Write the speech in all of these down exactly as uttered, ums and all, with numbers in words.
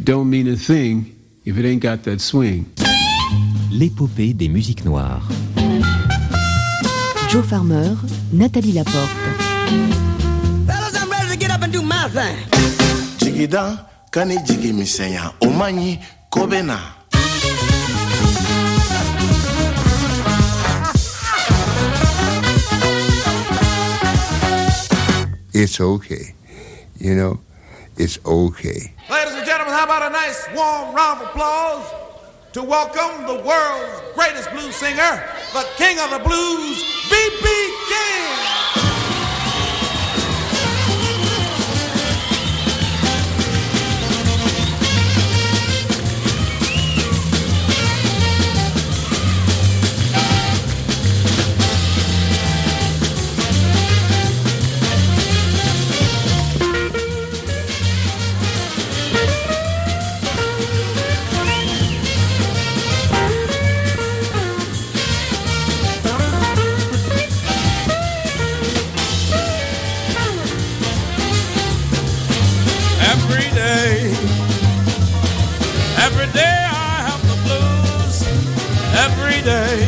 don't mean a thing if it ain't got that swing. L'épopée des musiques noires. Joe Farmer, Nathalie Laporte. Fellas, I'm ready to get up and do my thing. Jigida, kani jigi misenya, omanyi kobena. It's okay. You know, it's okay. Ladies and gentlemen, how about a nice warm round of applause to welcome the world's greatest blues singer, the king of the blues, B B King! Every day I have the blues. Every day.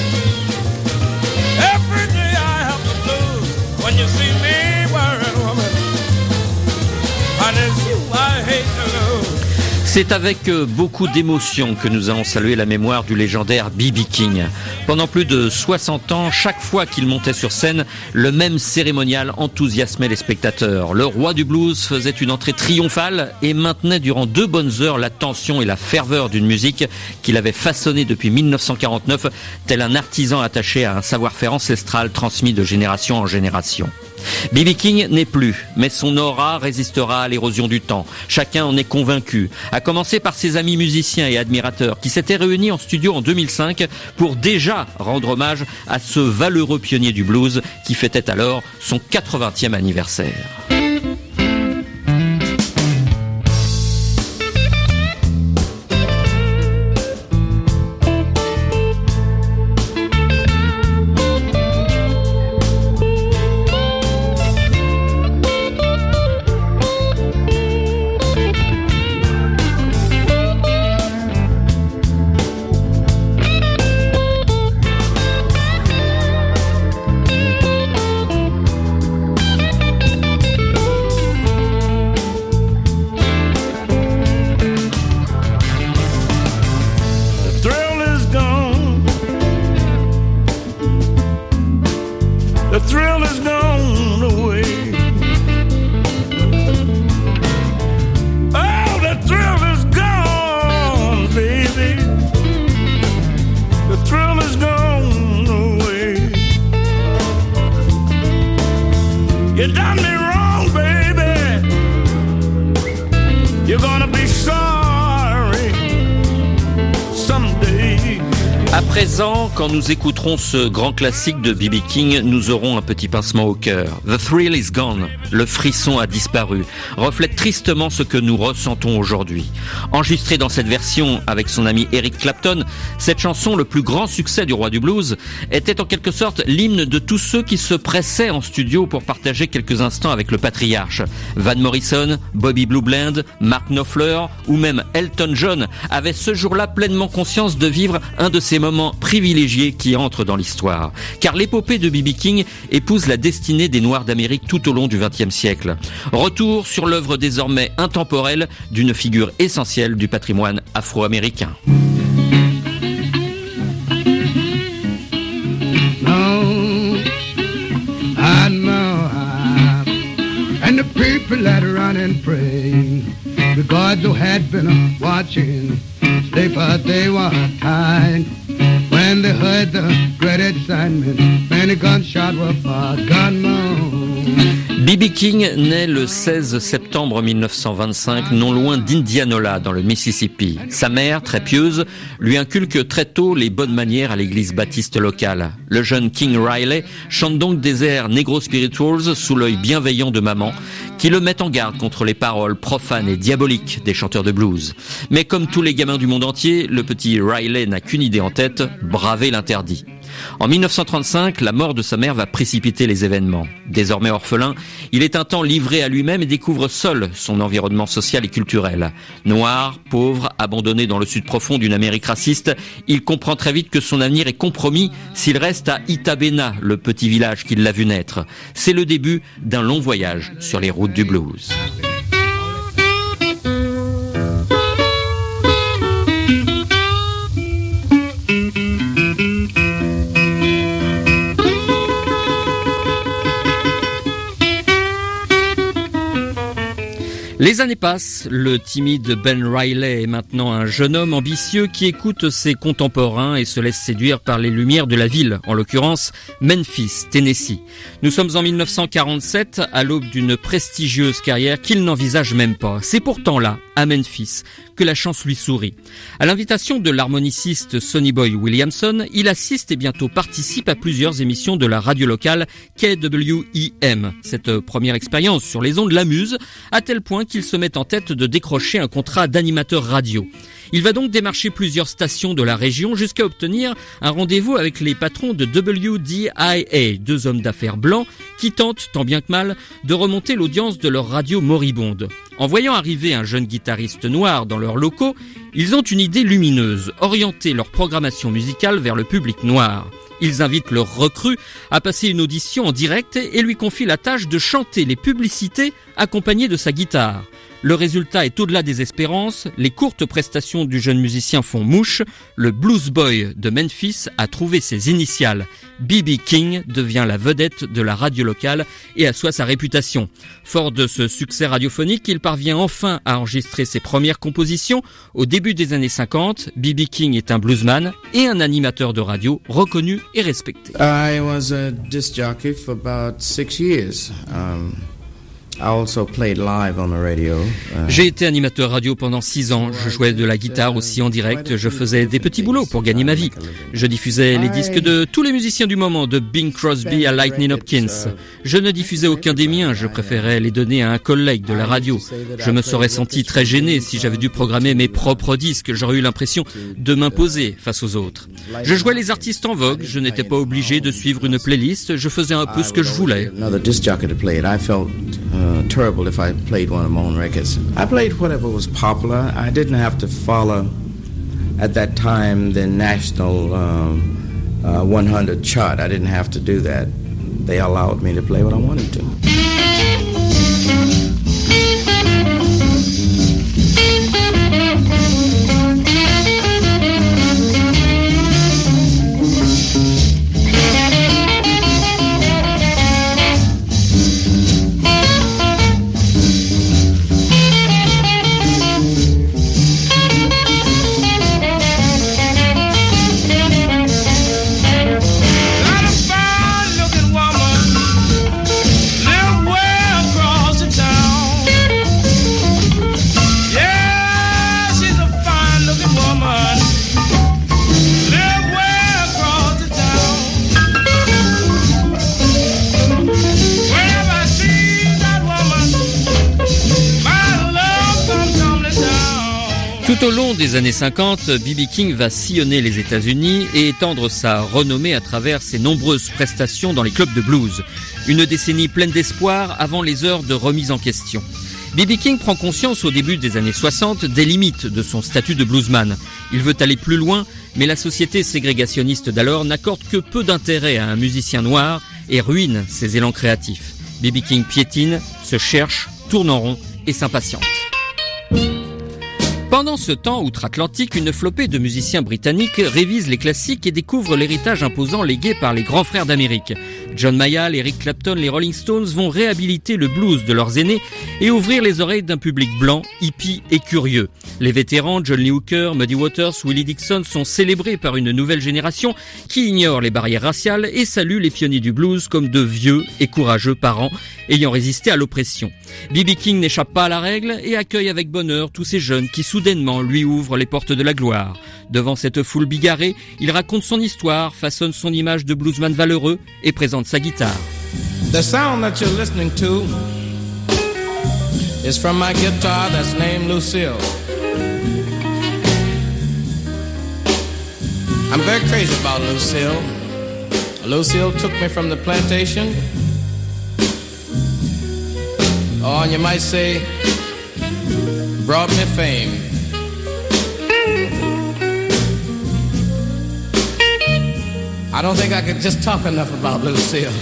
Every day I have the blues. When you see me wearing woman, and it's you I hate to lose. C'est avec beaucoup d'émotion que nous allons saluer la mémoire du légendaire B B King. Pendant plus de soixante ans, chaque fois qu'il montait sur scène, le même cérémonial enthousiasmait les spectateurs. Le roi du blues faisait une entrée triomphale et maintenait durant deux bonnes heures la tension et la ferveur d'une musique qu'il avait façonnée depuis mille neuf cent quarante-neuf, tel un artisan attaché à un savoir-faire ancestral transmis de génération en génération. B B King n'est plus, mais son aura résistera à l'érosion du temps. Chacun en est convaincu, à commencer par ses amis musiciens et admirateurs qui s'étaient réunis en studio en deux mille cinq pour déjà rendre hommage à ce valeureux pionnier du blues qui fêtait alors son quatre-vingtième anniversaire. À présent, quand nous écouterons ce grand classique de B B King, nous aurons un petit pincement au cœur. The thrill is gone, le frisson a disparu, reflète tristement ce que nous ressentons aujourd'hui. Enregistrée dans cette version avec son ami Eric Clapton, cette chanson, le plus grand succès du roi du blues, était en quelque sorte l'hymne de tous ceux qui se pressaient en studio pour partager quelques instants avec le patriarche. Van Morrison, Bobby Blue Bland, Mark Knopfler ou même Elton John avaient ce jour-là pleinement conscience de vivre un de ces moments privilégiés qui entrent dans l'histoire. Car l'épopée de B B King épouse la destinée des Noirs d'Amérique tout au long du vingtième siècle. Retour sur l'œuvre désormais intemporelle d'une figure essentielle du patrimoine afro-américain. And the people that run and pray, the gods who had been watching, they thought they were kind. When they heard the great excitement, many gunshots were fired, gunmen. B B King naît le seize septembre mille neuf cent vingt-cinq, non loin d'Indianola, dans le Mississippi. Sa mère, très pieuse, lui inculque très tôt les bonnes manières à l'église baptiste locale. Le jeune King Riley chante donc des airs negro spirituals sous l'œil bienveillant de maman, qui le met en garde contre les paroles profanes et diaboliques des chanteurs de blues. Mais comme tous les gamins du monde entier, le petit Riley n'a qu'une idée en tête, braver l'interdit. En mille neuf cent trente-cinq, la mort de sa mère va précipiter les événements. Désormais orphelin, il est un temps livré à lui-même et découvre seul son environnement social et culturel. Noir, pauvre, abandonné dans le sud profond d'une Amérique raciste, il comprend très vite que son avenir est compromis s'il reste à Itabena, le petit village qui l'a vu naître. C'est le début d'un long voyage sur les routes du blues. Les années passent, le timide Ben Riley est maintenant un jeune homme ambitieux qui écoute ses contemporains et se laisse séduire par les lumières de la ville, en l'occurrence Memphis, Tennessee. Nous sommes en mille neuf cent quarante-sept, à l'aube d'une prestigieuse carrière qu'il n'envisage même pas. C'est pourtant là, à Memphis, que la chance lui sourit. À l'invitation de l'harmoniciste Sonny Boy Williamson, il assiste et bientôt participe à plusieurs émissions de la radio locale K W E M. Cette première expérience sur les ondes l'amuse, à tel point qu'il se met en tête de décrocher un contrat d'animateur radio. Il va donc démarcher plusieurs stations de la région jusqu'à obtenir un rendez-vous avec les patrons de W D I A, deux hommes d'affaires blancs qui tentent, tant bien que mal, de remonter l'audience de leur radio moribonde. En voyant arriver un jeune guitariste noir dans leurs locaux, ils ont une idée lumineuse, orienter leur programmation musicale vers le public noir. Ils invitent leur recrue à passer une audition en direct et lui confient la tâche de chanter les publicités accompagnées de sa guitare. Le résultat est au-delà des espérances, les courtes prestations du jeune musicien font mouche, le blues boy de Memphis a trouvé ses initiales. B B King devient la vedette de la radio locale et assoit sa réputation. Fort de ce succès radiophonique, il parvient enfin à enregistrer ses premières compositions. Au début des années cinquante, B B King est un bluesman et un animateur de radio reconnu et respecté. I was a disc jockey for about six years. Um... I also played live on the radio. Uh, J'ai été animateur radio pendant six ans. Je jouais de la guitare aussi en direct. Je faisais des petits boulots pour gagner ma vie. Je diffusais les disques de tous les musiciens du moment, de Bing Crosby à Lightning Hopkins. Je ne diffusais aucun des miens. Je préférais les donner à un collègue de la radio. Je me serais senti très gêné si j'avais dû programmer mes propres disques. J'aurais eu l'impression de m'imposer face aux autres. Je jouais les artistes en vogue. Je n'étais pas obligé de suivre une playlist. Je faisais un peu ce que je voulais. Uh, terrible if I played one of my own records. I played whatever was popular. I didn't have to follow, at that time, the national um, uh, one hundred chart. I didn't have to do that. They allowed me to play what I wanted to. Tout au long des années cinquante, B B King va sillonner les États-Unis et étendre sa renommée à travers ses nombreuses prestations dans les clubs de blues. Une décennie pleine d'espoir avant les heures de remise en question. B B King prend conscience au début des années soixante des limites de son statut de bluesman. Il veut aller plus loin, mais la société ségrégationniste d'alors n'accorde que peu d'intérêt à un musicien noir et ruine ses élans créatifs. B B King piétine, se cherche, tourne en rond et s'impatiente. Pendant ce temps, outre-Atlantique, une flopée de musiciens britanniques révise les classiques et découvre l'héritage imposant légué par les grands frères d'Amérique. John Mayall, Eric Clapton, les Rolling Stones vont réhabiliter le blues de leurs aînés et ouvrir les oreilles d'un public blanc, hippie et curieux. Les vétérans, John Lee Hooker, Muddy Waters, Willie Dixon, sont célébrés par une nouvelle génération qui ignore les barrières raciales et salue les pionniers du blues comme de vieux et courageux parents ayant résisté à l'oppression. B B King n'échappe pas à la règle et accueille avec bonheur tous ces jeunes qui soudainement lui ouvrent les portes de la gloire. Devant cette foule bigarrée, il raconte son histoire, façonne son image de bluesman valeureux et présente sa guitare. The sound that you're listening to is from my guitar that's named Lucille. I'm very crazy about Lucille. Lucille took me from the plantation. Oh, and you might say, brought me fame. I don't think I could just talk enough about Lucille.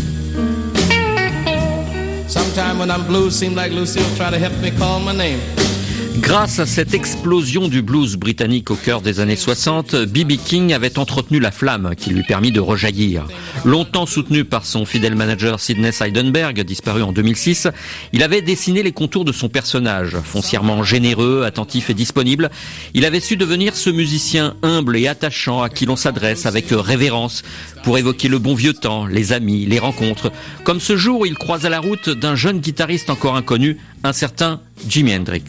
Sometime when I'm blue, seem like Lucille try to help me call my name. Grâce à cette explosion du blues britannique au cœur des années soixante, B B King avait entretenu la flamme qui lui permit de rejaillir. Longtemps soutenu par son fidèle manager Sidney Seidenberg, disparu en deux mille six, il avait dessiné les contours de son personnage. Foncièrement généreux, attentif et disponible, il avait su devenir ce musicien humble et attachant à qui l'on s'adresse avec révérence pour évoquer le bon vieux temps, les amis, les rencontres. Comme ce jour où il croisa la route d'un jeune guitariste encore inconnu, un certain Jimi Hendrix.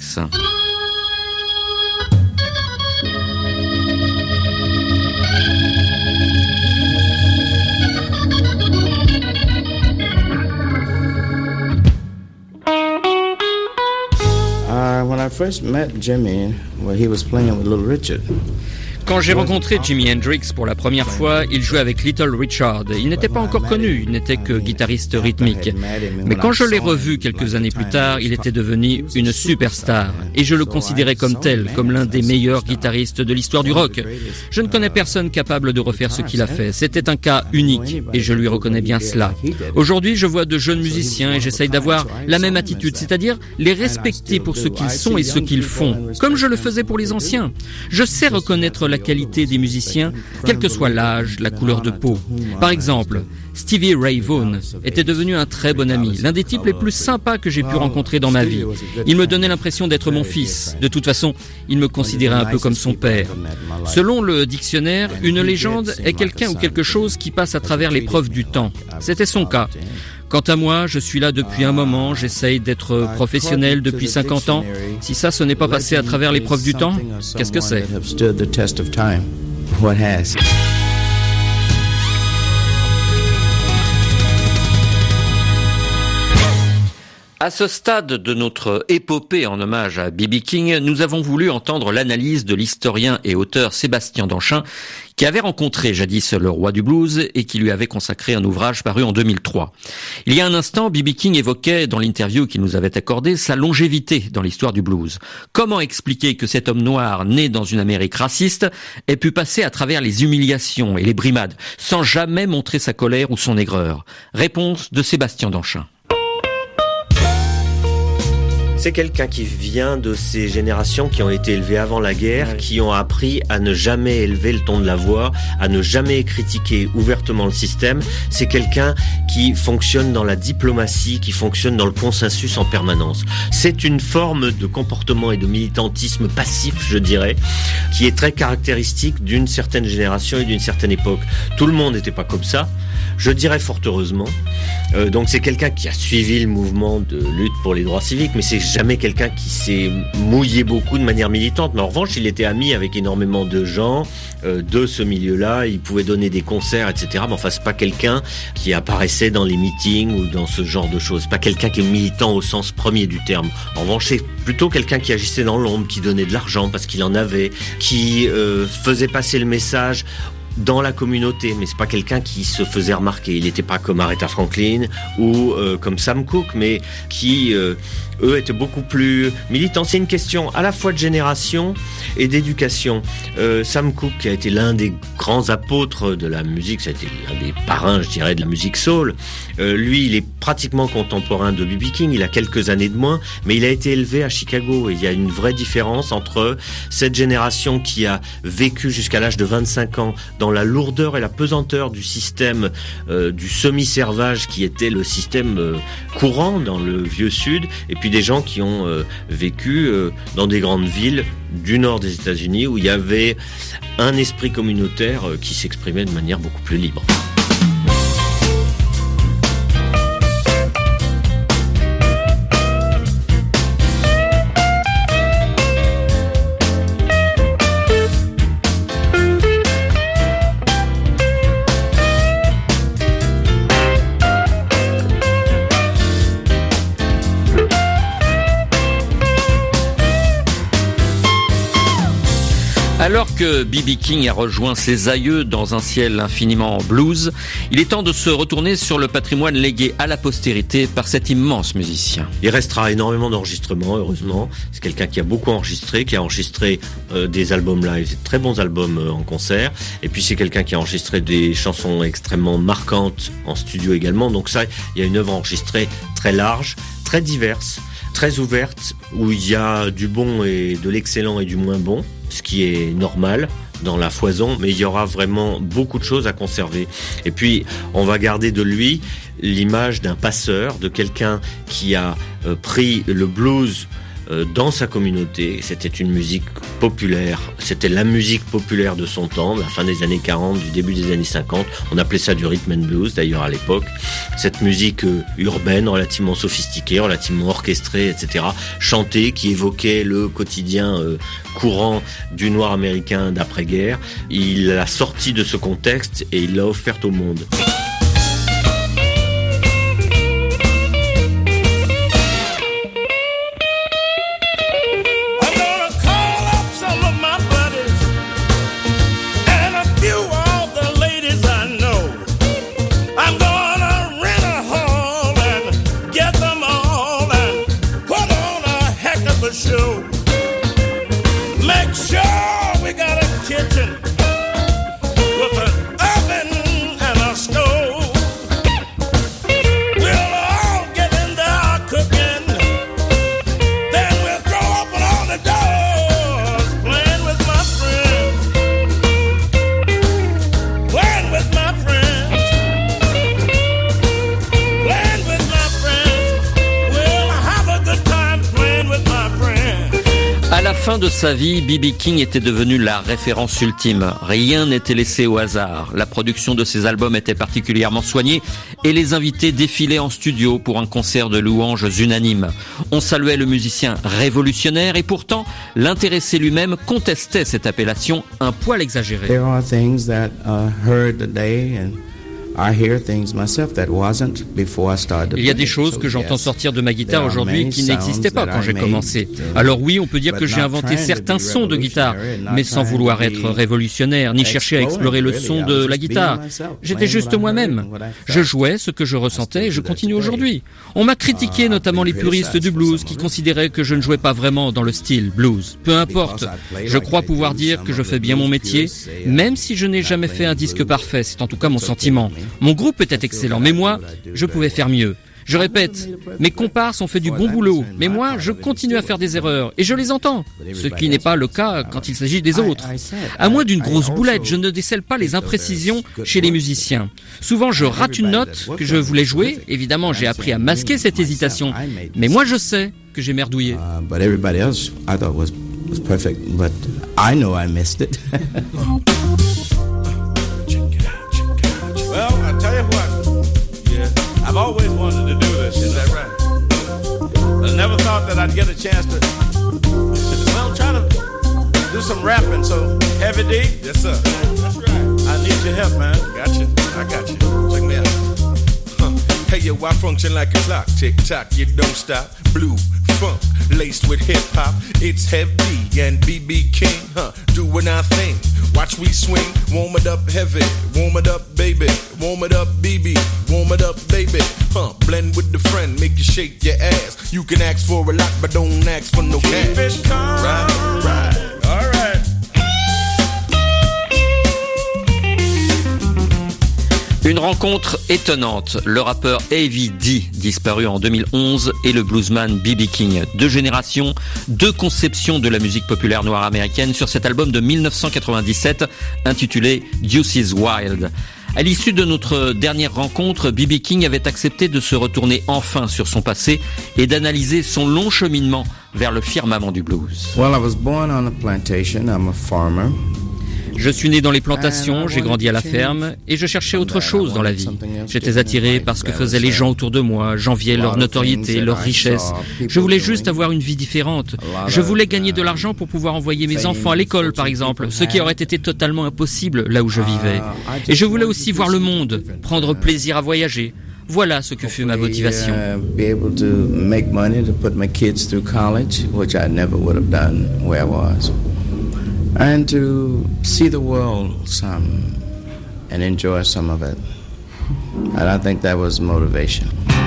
Uh, when I first met Jimmy, well, he was playing with Little Richard. Quand j'ai rencontré Jimi Hendrix pour la première fois, il jouait avec Little Richard. Il n'était pas encore connu, il n'était que guitariste rythmique. Mais quand je l'ai revu quelques années plus tard, il était devenu une superstar. Et je le considérais comme tel, comme l'un des meilleurs guitaristes de l'histoire du rock. Je ne connais personne capable de refaire ce qu'il a fait. C'était un cas unique, et je lui reconnais bien cela. Aujourd'hui, je vois de jeunes musiciens et j'essaye d'avoir la même attitude, c'est-à-dire les respecter pour ce qu'ils sont et ce qu'ils font, comme je le faisais pour les anciens. Je sais reconnaître la qualité des musiciens, quel que soit l'âge, la couleur de peau. Par exemple, Stevie Ray Vaughan était devenu un très bon ami, l'un des types les plus sympas que j'ai pu rencontrer dans ma vie. Il me donnait l'impression d'être mon fils. De toute façon, il me considérait un peu comme son père. Selon le dictionnaire, une légende est quelqu'un ou quelque chose qui passe à travers l'épreuve du temps. C'était son cas. Quant à moi, je suis là depuis un moment, j'essaye d'être professionnel depuis cinquante ans. Si ça, ce n'est pas passé à travers l'épreuve du temps, qu'est-ce que c'est ? À ce stade de notre épopée en hommage à B B King, nous avons voulu entendre l'analyse de l'historien et auteur Sébastien Danchin, qui avait rencontré jadis le roi du blues et qui lui avait consacré un ouvrage paru en deux mille trois. Il y a un instant, B B King évoquait dans l'interview qu'il nous avait accordée sa longévité dans l'histoire du blues. Comment expliquer que cet homme noir, né dans une Amérique raciste, ait pu passer à travers les humiliations et les brimades, sans jamais montrer sa colère ou son aigreur ? Réponse de Sébastien Danchin. C'est quelqu'un qui vient de ces générations qui ont été élevées avant la guerre, qui ont appris à ne jamais élever le ton de la voix, à ne jamais critiquer ouvertement le système. C'est quelqu'un qui fonctionne dans la diplomatie, qui fonctionne dans le consensus en permanence. C'est une forme de comportement et de militantisme passif, je dirais, qui est très caractéristique d'une certaine génération et d'une certaine époque. Tout le monde n'était pas comme ça. Je dirais fort heureusement. Euh, donc c'est quelqu'un qui a suivi le mouvement de lutte pour les droits civiques, mais c'est jamais quelqu'un qui s'est mouillé beaucoup de manière militante. Mais en revanche, il était ami avec énormément de gens euh, de ce milieu-là. Il pouvait donner des concerts, et cetera. Mais enfin, c'est pas quelqu'un qui apparaissait dans les meetings ou dans ce genre de choses. C'est pas quelqu'un qui est militant au sens premier du terme. En revanche, c'est plutôt quelqu'un qui agissait dans l'ombre, qui donnait de l'argent parce qu'il en avait, qui euh, faisait passer le message dans la communauté, mais c'est pas quelqu'un qui se faisait remarquer. Il n'était pas comme Aretha Franklin ou euh, comme Sam Cooke, mais qui, euh, eux, étaient beaucoup plus militants. C'est une question à la fois de génération et d'éducation. Euh, Sam Cooke, qui a été l'un des grands apôtres de la musique, ça a été l'un des parrains, je dirais, de la musique soul. Euh, lui, il est pratiquement contemporain de B B King, il a quelques années de moins, mais il a été élevé à Chicago. Et il y a une vraie différence entre cette génération qui a vécu jusqu'à l'âge de vingt-cinq ans dans la lourdeur et la pesanteur du système euh, du semi-servage qui était le système euh, courant dans le vieux sud, et puis des gens qui ont euh, vécu euh, dans des grandes villes du nord des États-Unis où il y avait un esprit communautaire euh, qui s'exprimait de manière beaucoup plus libre. À Alors que B B King a rejoint ses aïeux dans un ciel infiniment blues, il est temps de se retourner sur le patrimoine légué à la postérité par cet immense musicien. Il restera énormément d'enregistrements, heureusement. C'est quelqu'un qui a beaucoup enregistré, qui a enregistré euh, des albums live, très bons albums euh, en concert. Et puis c'est quelqu'un qui a enregistré des chansons extrêmement marquantes en studio également. Donc ça, il y a une œuvre enregistrée très large, très diverse, très ouverte, où il y a du bon et de l'excellent et du moins bon, ce qui est normal dans la foison, mais il y aura vraiment beaucoup de choses à conserver. Et puis, on va garder de lui l'image d'un passeur, de quelqu'un qui a euh, pris le blues euh, dans sa communauté. C'était une musique populaire, c'était la musique populaire de son temps, de la fin des années quarante, du début des années cinquante. On appelait ça du rhythm and blues, d'ailleurs, à l'époque. Cette musique euh, urbaine, relativement sophistiquée, relativement orchestrée, et cetera, chantée, qui évoquait le quotidien euh, courant du noir américain d'après-guerre. Il l'a sorti de ce contexte et il l'a offerte au monde. Fin de sa vie, B B King était devenu la référence ultime. Rien n'était laissé au hasard. La production de ses albums était particulièrement soignée et les invités défilaient en studio pour un concert de louanges unanime. On saluait le musicien révolutionnaire et pourtant, l'intéressé lui-même contestait cette appellation un poil exagérée. There are things that are heard today and I hear things myself that wasn't before I started. Il y a des choses que j'entends sortir de ma guitare aujourd'hui qui n'existaient pas quand j'ai commencé. Alors oui, on peut dire que j'ai inventé certains sons de guitare, mais sans vouloir être révolutionnaire, ni chercher à explorer le son de la guitare. J'étais juste moi-même. Je jouais ce que je ressentais et je continue aujourd'hui. On m'a critiqué, notamment les puristes du blues, qui considéraient que je ne jouais pas vraiment dans le style blues. Peu importe. Je crois pouvoir dire que je fais bien mon métier, même si je n'ai jamais fait un disque parfait. C'est en tout cas mon sentiment. Mon groupe était excellent, mais moi, je pouvais faire mieux. Je répète, mes comparses ont fait du bon boulot, mais moi, je continue à faire des erreurs, et je les entends, ce qui n'est pas le cas quand il s'agit des autres. À moins d'une grosse boulette, je ne décèle pas les imprécisions chez les musiciens. Souvent, je rate une note que je voulais jouer, évidemment, j'ai appris à masquer cette hésitation, mais moi, je sais que j'ai merdouillé. Well, I tell you what, yeah, I've always wanted to do this, is that right? But I never thought that I'd get a chance to, well, try to do some rapping, so, Heavy D? Yes, sir. That's right. I need your help, man. Got you. I got you. Check me out. Huh. Hey, yo, I function like a clock. Tick-tock, you don't stop. Blue, funk, laced with hip-hop. It's Heavy D and B B King, huh, doing our thing. Watch we swing, warm it up heavy, warm it up baby, warm it up B B, warm it up baby, huh, blend with the friend, make you shake your ass. You can ask for a lot, but don't ask for no cash. Keep it calm, right, right, all right. Une rencontre étonnante, le rappeur Heavy D, disparu en deux mille onze, et le bluesman B B King. Deux générations, deux conceptions de la musique populaire noire américaine sur cet album de mille neuf cent quatre-vingt-dix-sept intitulé Deuce is Wild. À l'issue de notre dernière rencontre, B B King avait accepté de se retourner enfin sur son passé et d'analyser son long cheminement vers le firmament du blues. Well, I was born on a plantation. I'm a farmer. Je suis né dans les plantations, j'ai grandi à la ferme et je cherchais autre chose dans la vie. J'étais attiré par ce que faisaient les gens autour de moi, j'enviais leur notoriété, leur richesse. Je voulais juste avoir une vie différente. Je voulais gagner de l'argent pour pouvoir envoyer mes enfants à l'école, par exemple, ce qui aurait été totalement impossible là où je vivais. Et je voulais aussi voir le monde, prendre plaisir à voyager. Voilà ce que fut ma motivation. and to see the world some and enjoy some of it. And I think that was motivation.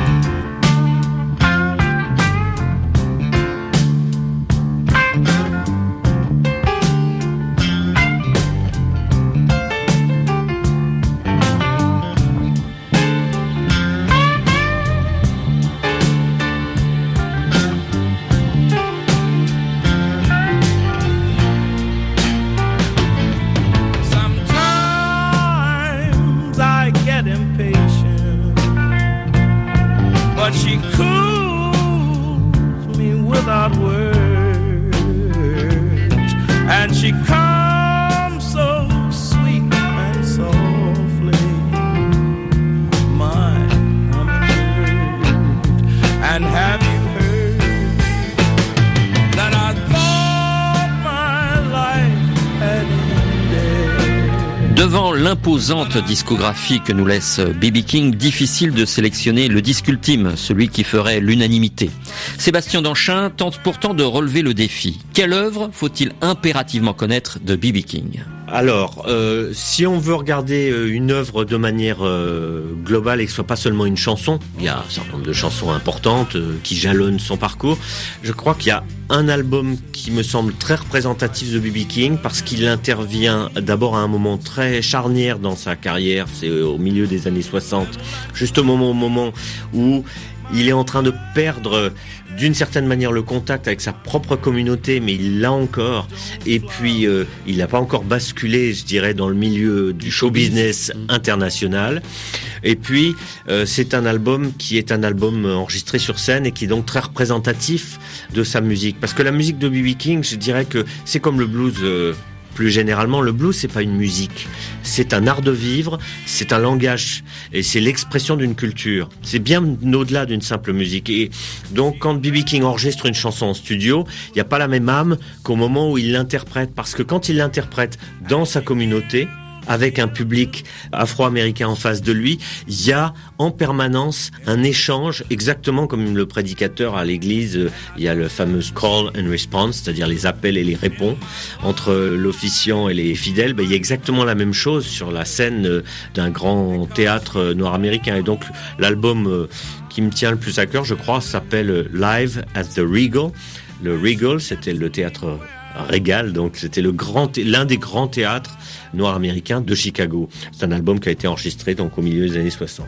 Devant l'imposante discographie que nous laisse B B King, difficile de sélectionner le disque ultime, celui qui ferait l'unanimité. Sébastien Danchin tente pourtant de relever le défi. Quelle œuvre faut-il impérativement connaître de B B King ? Alors, euh, si on veut regarder une œuvre de manière euh, globale et que ce soit pas seulement une chanson, il y a un certain nombre de chansons importantes euh, qui jalonnent son parcours. Je crois qu'il y a un album qui me semble très représentatif de B B King parce qu'il intervient d'abord à un moment très charnière dans sa carrière, c'est au milieu des années soixante, juste au moment, au moment où il est en train de perdre d'une certaine manière le contact avec sa propre communauté, mais il l'a encore. Et puis, euh, il n'a pas encore basculé, je dirais, dans le milieu du show business international. Et puis, euh, c'est un album qui est un album enregistré sur scène et qui est donc très représentatif de sa musique. Parce que la musique de B B King, je dirais que c'est comme le blues... Euh, Plus généralement, le blues, c'est pas une musique. C'est un art de vivre, c'est un langage, et c'est l'expression d'une culture. C'est bien au-delà d'une simple musique. Et donc, quand B B King enregistre une chanson en studio, il n'y a pas la même âme qu'au moment où il l'interprète. Parce que quand il l'interprète dans sa communauté, avec un public afro-américain en face de lui, il y a en permanence un échange, exactement comme le prédicateur à l'église, il y a le fameux call and response, c'est-à-dire les appels et les réponses entre l'officiant et les fidèles. Ben, il y a exactement la même chose sur la scène d'un grand théâtre noir américain. Et donc l'album qui me tient le plus à cœur, je crois, s'appelle Live at the Regal. Le Regal, c'était le théâtre Régal, donc c'était le grand, l'un des grands théâtres noirs américains de Chicago. C'est un album qui a été enregistré donc au milieu des années soixante.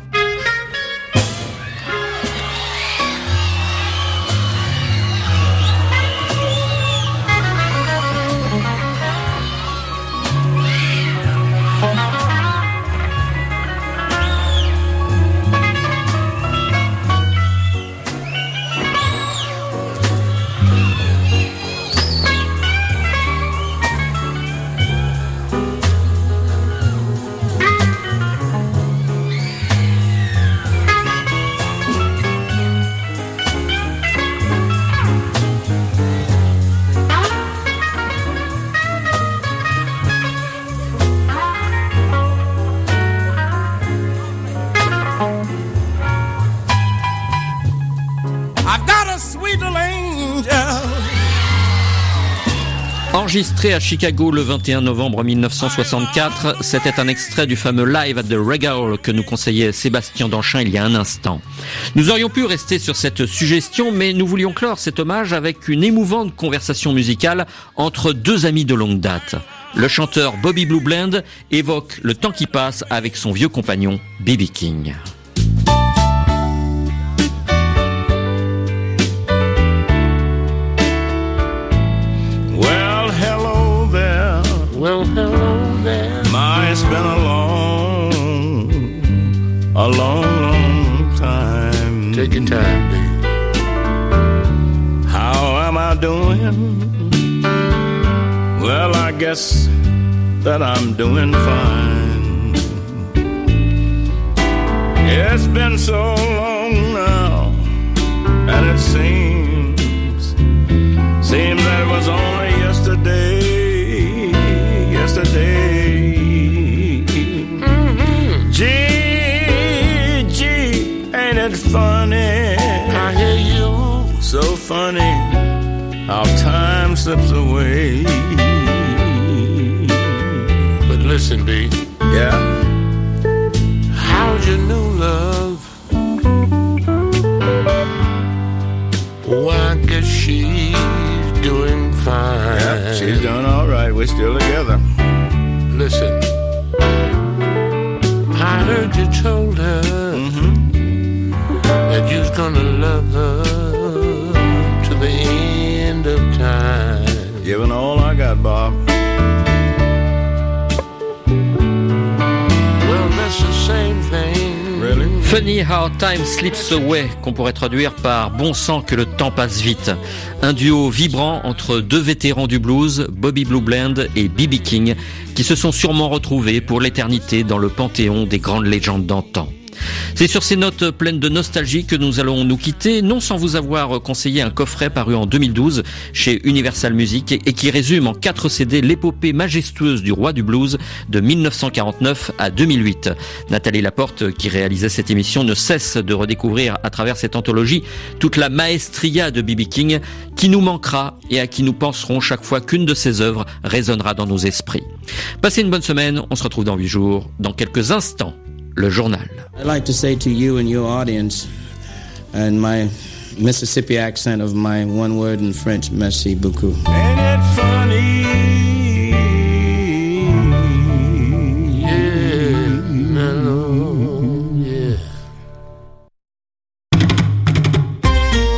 Enregistré à Chicago le vingt et un novembre mille neuf cent soixante-quatre, c'était un extrait du fameux Live at the Regal que nous conseillait Sébastien Danchin il y a un instant. Nous aurions pu rester sur cette suggestion, mais nous voulions clore cet hommage avec une émouvante conversation musicale entre deux amis de longue date. Le chanteur Bobby Blue Bland évoque le temps qui passe avec son vieux compagnon B B King. Well, hello there. My, it's been a long, a long, long time. Take your time, baby. How am I doing? Well, I guess that I'm doing fine. It's been so long now, and it seems, seems that it was only yesterday. Yesterday, mm-hmm. Gee, gee, ain't it funny? I hear you. So funny how time slips away. Listen, B. Yeah? How's your new love? Oh, I guess she's doing fine. Yeah, she's doing all right. We're still together. Listen, I heard you told her mm-hmm. that you was gonna love her to the end of time. Giving all I got, Bob. Well, that's the same thing. Really? Funny How Time Slips Away, qu'on pourrait traduire par Bon sang que le temps passe vite. Un duo vibrant entre deux vétérans du blues, Bobby Blue Bland et B B King, qui se sont sûrement retrouvés pour l'éternité dans le panthéon des grandes légendes d'antan. C'est sur ces notes pleines de nostalgie que nous allons nous quitter, non sans vous avoir conseillé un coffret paru en deux mille douze chez Universal Music et qui résume en quatre C D l'épopée majestueuse du roi du blues de mille neuf cent quarante-neuf à deux mille huit. Nathalie Laporte, qui réalisait cette émission, ne cesse de redécouvrir à travers cette anthologie toute la maestria de B B King qui nous manquera et à qui nous penserons chaque fois qu'une de ses œuvres résonnera dans nos esprits. Passez une bonne semaine, on se retrouve dans huit jours, dans quelques instants. Le journal. I'd like to say to you and your audience, and my Mississippi accent of my one word in French, merci beaucoup. Ain't it funny?